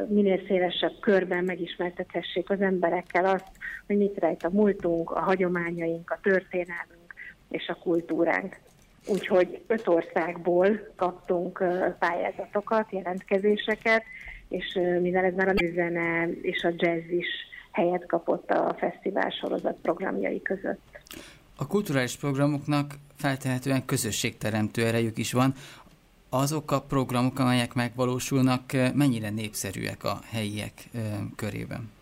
minél szélesebb körben megismertethessék az emberekkel azt, hogy mit rejt a múltunk, a hagyományaink, a történelmünk és a kultúránk. Úgyhogy 5 országból kaptunk pályázatokat, jelentkezéseket, és mivel ez már a nőzene és a jazz is helyet kapott a fesztivál sorozat programjai között. A kulturális programoknak feltehetően közösségteremtő erejük is van. Azok a programok, amelyek megvalósulnak, mennyire népszerűek a helyiek körében?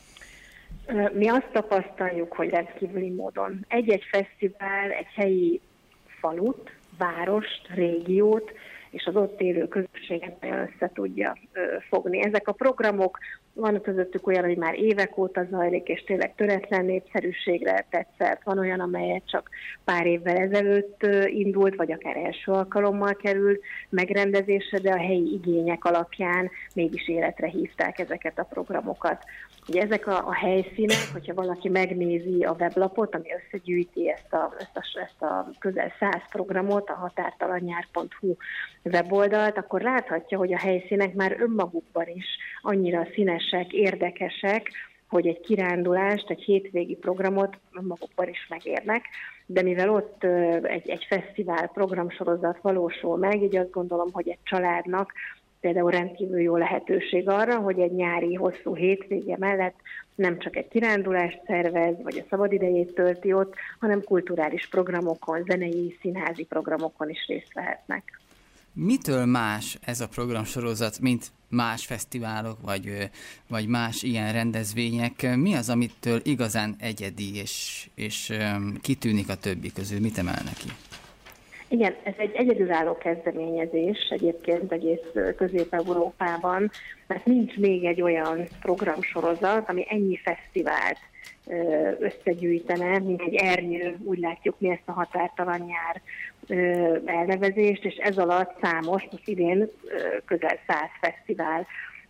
Mi azt tapasztaljuk, hogy rendkívüli módon egy-egy fesztivál egy helyi falut, várost, régiót és az ott élő közösséget össze tudja fogni. Ezek a programok, van közöttük olyan, ami már évek óta zajlik, és tényleg töretlen népszerűségre tetszett. Van olyan, amelyet csak pár évvel ezelőtt indult, vagy akár első alkalommal került megrendezésre, de a helyi igények alapján mégis életre hívták ezeket a programokat. Ugye ezek a helyszínek, hogyha valaki megnézi a weblapot, ami összegyűjti ezt a közel 100 programot, a határtalannyár.hu weboldalt, akkor láthatja, hogy a helyszínek már önmagukban is annyira színesek, érdekesek, hogy egy kirándulást, egy hétvégi programot magukban is megérnek, de mivel ott egy fesztivál programsorozat valósul meg, így azt gondolom, hogy egy családnak például rendkívül jó lehetőség arra, hogy egy nyári hosszú hétvége mellett nem csak egy kirándulást szervez, vagy a szabadidejét tölti ott, hanem kulturális programokon, zenei, színházi programokon is részt vehetnek. Mitől más ez a programsorozat, mint más fesztiválok, vagy más ilyen rendezvények? Mi az, amitől igazán egyedi, és kitűnik a többi közül? Mit emel neki? Igen, ez egy egyedülálló kezdeményezés egyébként egész Közép-Európában, mert nincs még egy olyan programsorozat, ami ennyi fesztivált összegyűjtene, mint egy ernyő, úgy látjuk mi ezt a határtalan nyár elnevezést, és ez alatt számos, most idén közel 100 fesztivál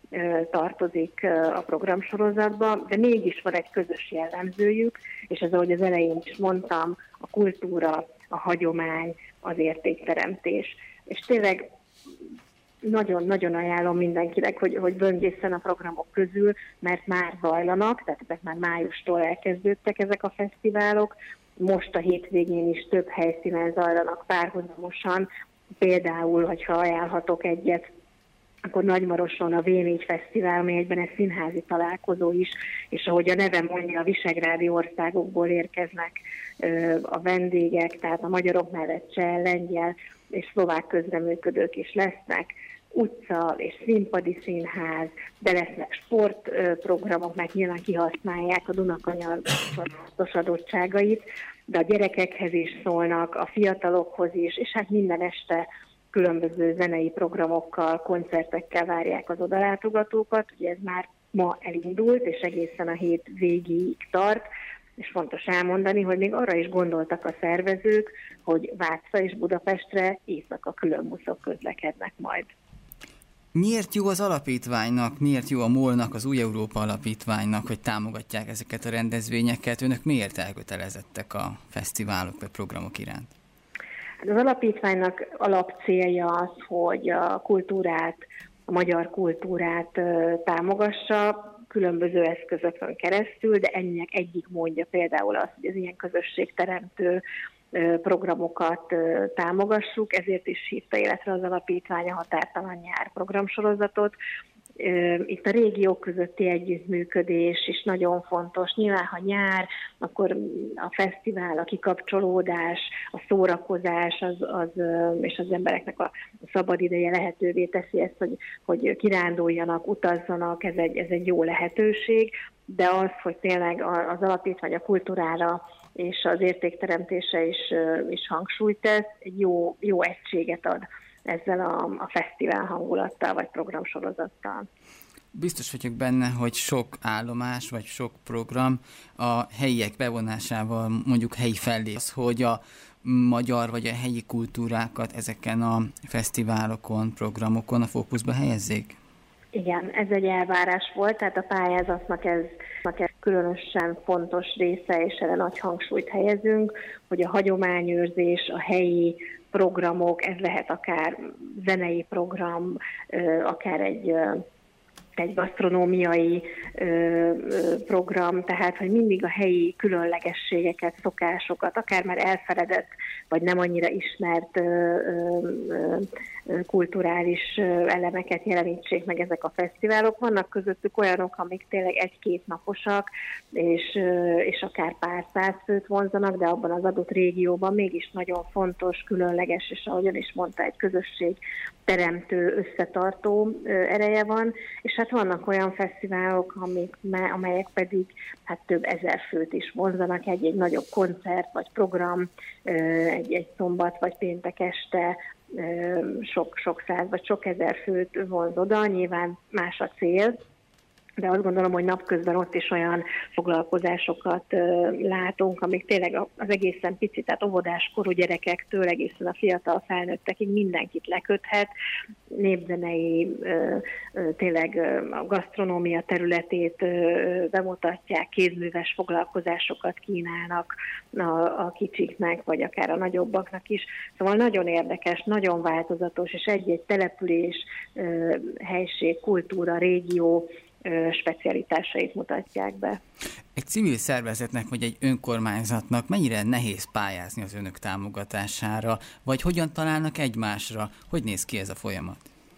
tartozik a programsorozatba, de mégis van egy közös jellemzőjük, és ez, ahogy az elején is mondtam, a kultúra, a hagyomány, az értékteremtés. És tényleg nagyon-nagyon ajánlom mindenkinek, hogy böngészen a programok közül, mert már zajlanak, tehát ezek már májustól elkezdődtek ezek a fesztiválok. Most a hétvégén is több helyszínen zajlanak párhuzamosan. Például, hogyha ajánlhatok egyet, akkor Nagymaroson a V4 Fesztivál, ami egyben egy színházi találkozó is, és ahogy a neve mondja, a visegrádi országokból érkeznek a vendégek, tehát a magyarok mellett cseh, lengyel és szlovák közreműködők is lesznek, utca és színpadi színház, de lesznek sportprogramok, mert nyilván kihasználják a Dunakanyar adottságait, de a gyerekekhez is szólnak, a fiatalokhoz is, és hát minden este különböző zenei programokkal, koncertekkel várják az odalátogatókat. Ugye ez már ma elindult, és egészen a hét végéig tart, és fontos elmondani, hogy még arra is gondoltak a szervezők, hogy Vácsa és Budapestre éjszaka külön buszok közlekednek majd. Miért jó az alapítványnak, miért jó a MOL-nak, az Új Európa Alapítványnak, hogy támogatják ezeket a rendezvényeket? Önök miért elkötelezettek a fesztiválok vagy programok iránt? Az alapítványnak alapcélja az, hogy a kultúrát, a magyar kultúrát támogassa különböző eszközökön keresztül, de ennek egyik módja például az, hogy az ilyen közösségteremtő programokat támogassuk, ezért is hívta életre az alapítvány a Határtalan nyár programsorozatot. Itt a régiók közötti együttműködés is nagyon fontos. Nyilván, ha nyár, akkor a fesztivál, a kikapcsolódás, a szórakozás és az embereknek a szabadideje lehetővé teszi ezt, hogy kiránduljanak, utazzanak, ez egy jó lehetőség, de az, hogy tényleg az alapítvány a kultúrára és az értékteremtése is hangsúlyt tesz, egy jó egységet ad ezzel a fesztivál hangulattal vagy programsorozattal. Biztos vagyok benne, hogy sok állomás vagy sok program a helyiek bevonásával, mondjuk helyi fellép, hogy a magyar vagy a helyi kultúrákat ezeken a fesztiválokon, programokon a fókuszba helyezzék? Igen, ez egy elvárás volt, tehát a pályázatnak ez különösen fontos része, és erre nagy hangsúlyt helyezünk, hogy a hagyományőrzés, a helyi programok, ez lehet akár zenei program, akár egy egy gasztronómiai program, tehát hogy mindig a helyi különlegességeket, szokásokat, akár már elfeledett, vagy nem annyira ismert kulturális elemeket jelenítsék meg ezek a fesztiválok. Vannak közöttük olyanok, amik tényleg 1-2 naposak, és akár pár száz főt vonzanak, de abban az adott régióban mégis nagyon fontos, különleges, és ahogyan is mondta, egy közösség teremtő, összetartó ereje van, és hát vannak olyan fesztiválok, amelyek pedig hát több ezer főt is vonzanak, egy nagyobb koncert vagy program, egy szombat vagy péntek este, sok száz vagy sok ezer főt vonz oda, nyilván más a cél, de azt gondolom, hogy napközben ott is olyan foglalkozásokat látunk, amik tényleg az egészen pici, tehát óvodáskorú gyerekektől egészen a fiatal felnőttekig mindenkit leköthet, népzenei, tényleg a gasztronómia területét bemutatják, kézműves foglalkozásokat kínálnak a kicsiknek, vagy akár a nagyobbaknak is. Szóval nagyon érdekes, nagyon változatos, és egy-egy település, helység, kultúra, régió specialitásait mutatják be. Egy civil szervezetnek vagy egy önkormányzatnak mennyire nehéz pályázni az önök támogatására, vagy hogyan találnak egymásra? Hogy néz ki ez a folyamat?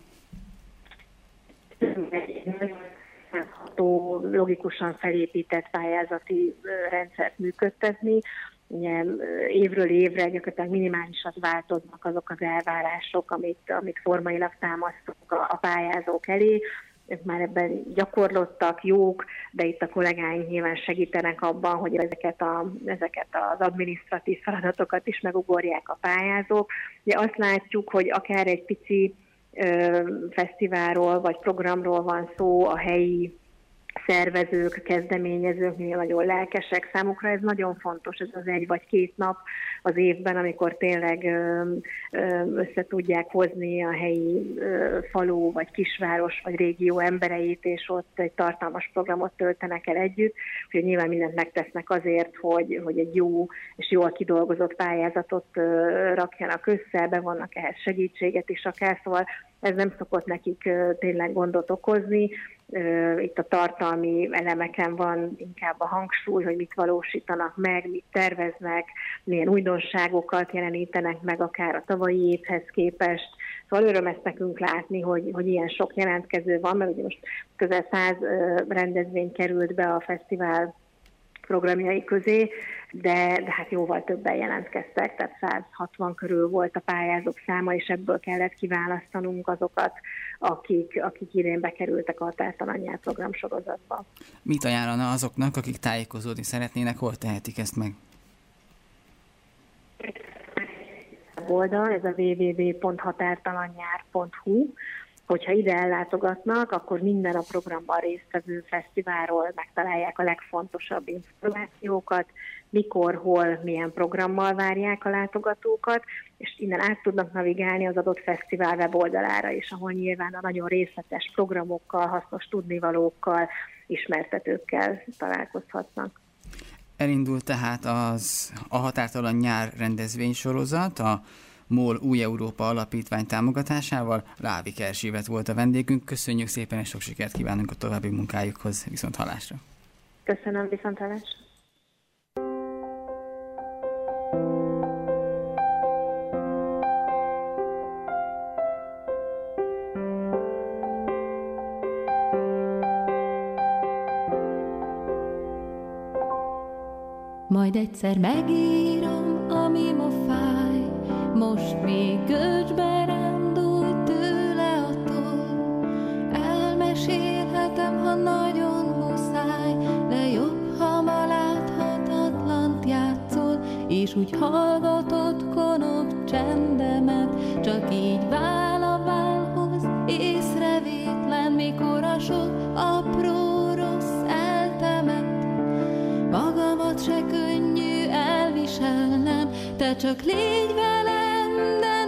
Egy nagyon látható, logikusan felépített pályázati rendszert működtetni. Ugye, évről évre gyakorlatilag minimálisat változnak azok az elvárások, amit formailag támasztunk a pályázók elé. Ők már ebben gyakorlottak, jók, de itt a kollégáink nyilván segítenek abban, hogy ezeket az adminisztratív feladatokat is megugorják a pályázók. Ugye azt látjuk, hogy akár egy pici fesztiválról vagy programról van szó, a helyi szervezők, kezdeményezők nagyon lelkesek, számukra ez nagyon fontos, ez az 1 vagy 2 nap az évben, amikor tényleg össze tudják hozni a helyi falu, vagy kisváros, vagy régió embereit, és ott egy tartalmas programot töltenek el együtt, úgyhogy nyilván mindent megtesznek azért, hogy egy jó és jól kidolgozott pályázatot rakjanak össze, bevonnak ehhez segítséget is akár, szóval ez nem szokott nekik tényleg gondot okozni. Itt a tartalmi elemeken van inkább a hangsúly, hogy mit valósítanak meg, mit terveznek, milyen újdonságokat jelenítenek meg akár a tavalyi évhez képest. Szóval öröm ezt nekünk látni, hogy ilyen sok jelentkező van, mert ugye most közel 100 rendezvény került be a fesztivál programjai közé, de hát jóval többen jelentkeztek, tehát 160 körül volt a pályázók száma, és ebből kellett kiválasztanunk azokat, akik idén bekerültek a Határtalan Nyár program sorozatba. Mit ajánlana azoknak, akik tájékozódni szeretnének, hol tehetik ezt meg? Oldal, ez a www.határtalannyár.hu. Hogyha ide ellátogatnak, akkor minden a programban résztvevő fesztiválról megtalálják a legfontosabb információkat, mikor, hol, milyen programmal várják a látogatókat, és innen át tudnak navigálni az adott fesztivál weboldalára is, ahol nyilván a nagyon részletes programokkal, hasznos tudnivalókkal, ismertetőkkel találkozhatnak. Elindult tehát a Határtalan Nyár rendezvénysorozat, a MOL Új Európa Alapítvány támogatásával. Lávik Erzsébet volt a vendégünk. Köszönjük szépen, és sok sikert kívánunk a további munkájukhoz. Viszonthallásra. Köszönöm, viszonthallásra. Majd egyszer megírom, ami ma fáj, most még görcsbe rándult tőle a toll. Elmesélhetem, ha nagyon muszáj, de jobb, ha ma láthatatlant játszol, és úgy hallgatod konok csendemet, csak így vál a válhoz, észrevétlen, mikor a sok apró rossz eltemet. Magamat se könnyű elviselnem, te csak légy velem, de